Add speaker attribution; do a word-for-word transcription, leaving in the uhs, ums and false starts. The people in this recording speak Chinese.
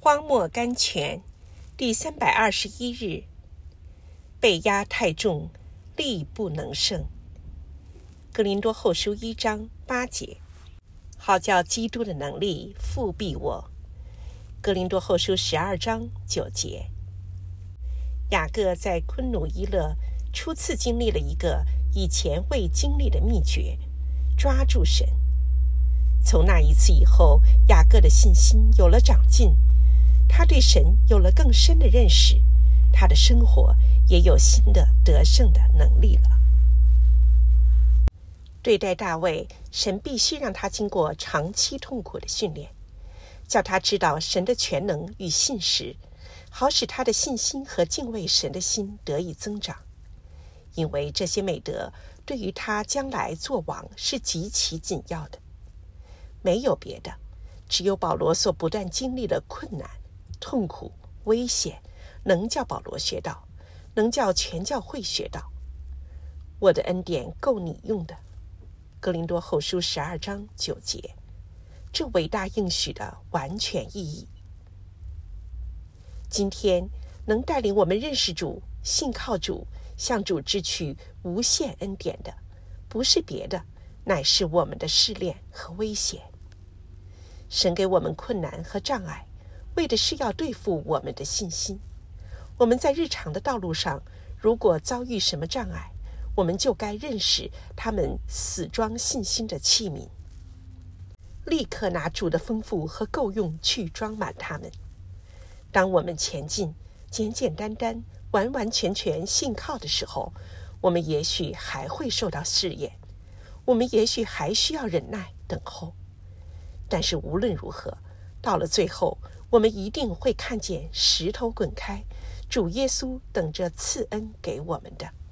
Speaker 1: 荒漠甘泉第三百二十一日，被压太重，力不能胜。哥林多后书一章八节，好叫基督的能力复庇我。哥林多后书十二章九节，雅各在昆努伊勒初次经历了一个以前未经历的秘诀，抓住神。从那一次以后，雅各的信心有了长进，他对神有了更深的认识，他的生活也有新的得胜的能力了。对待大卫，神必须让他经过长期痛苦的训练，叫他知道神的全能与信实，好使他的信心和敬畏神的心得以增长。因为这些美德对于他将来做王是极其紧要的。没有别的，只有保罗所不断经历的困难、痛苦、危险，能叫保罗学到，能叫全教会学到。我的恩典够你用的。哥林多后书十二章九节，这伟大应许的完全意义。今天能带领我们认识主、信靠主、向主支取无限恩典的，不是别的，乃是我们的试炼和危险。神给我们困难和障碍，为的是要对付我们的信心。我们在日常的道路上，如果遭遇什么障碍，我们就该认识他们死装信心的器皿，立刻拿主的丰富和够用去装满他们。当我们前进，简简单单、完完全全信靠的时候，我们也许还会受到试验，我们也许还需要忍耐等候。但是无论如何，到了最后，我们一定会看见石头滚开，主耶稣等着赐恩给我们的。